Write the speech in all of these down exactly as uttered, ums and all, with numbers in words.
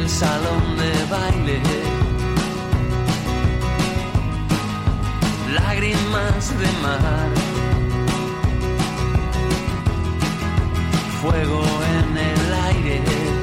el salón de baile. Lágrimas de mar, fuego en el aire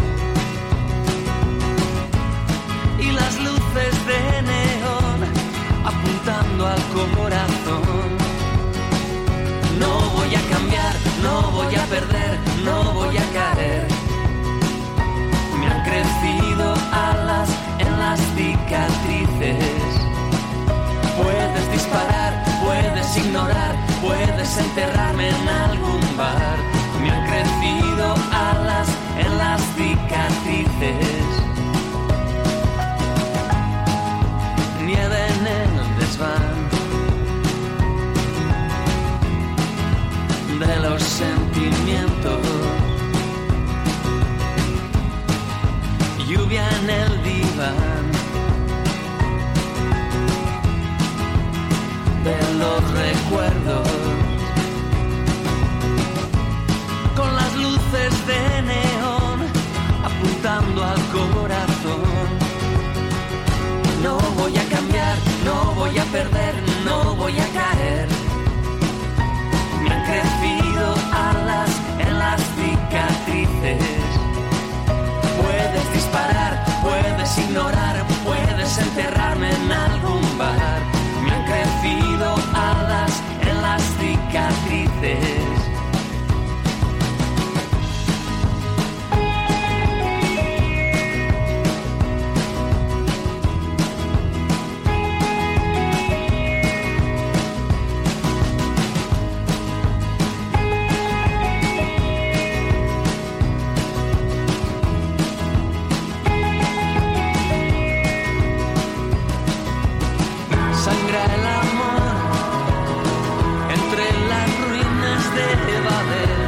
y las luces de neón apuntando al corazón. No voy a cambiar, no voy a perder, no voy a caer. Me han crecido alas en las cicatrices. Puedes disparar, puedes ignorar, puedes enterrarme en algún bar. Me han crecido alas en las cicatrices. Nieve en el desván de los sentimientos. Lluvia en el diván de los recuerdos, con las luces de neón apuntando al corazón. No voy a cambiar, no voy a perder, no voy a caer. Me han crecido alas en las cicatrices. Puedes disparar, puedes ignorar, puedes enterrarme en algún bar. Me han crecido alas en las cicatrices. Sangra el amor entre las ruinas de Babel.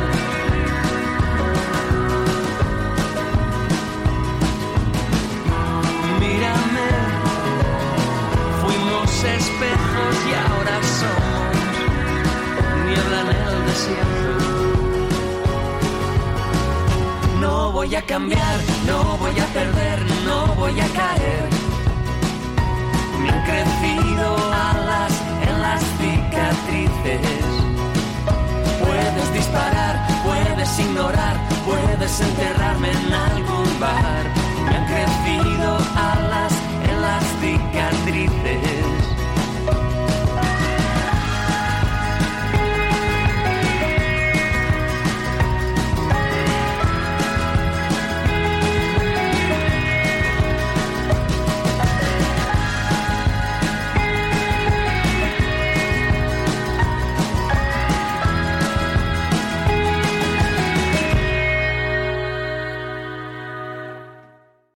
Mírame, fuimos espejos y ahora somos niebla en el desierto. No voy a cambiar, no voy a perder, no voy a caer. Me han crecido alas en las cicatrices. Puedes disparar, puedes ignorar, puedes enterrar.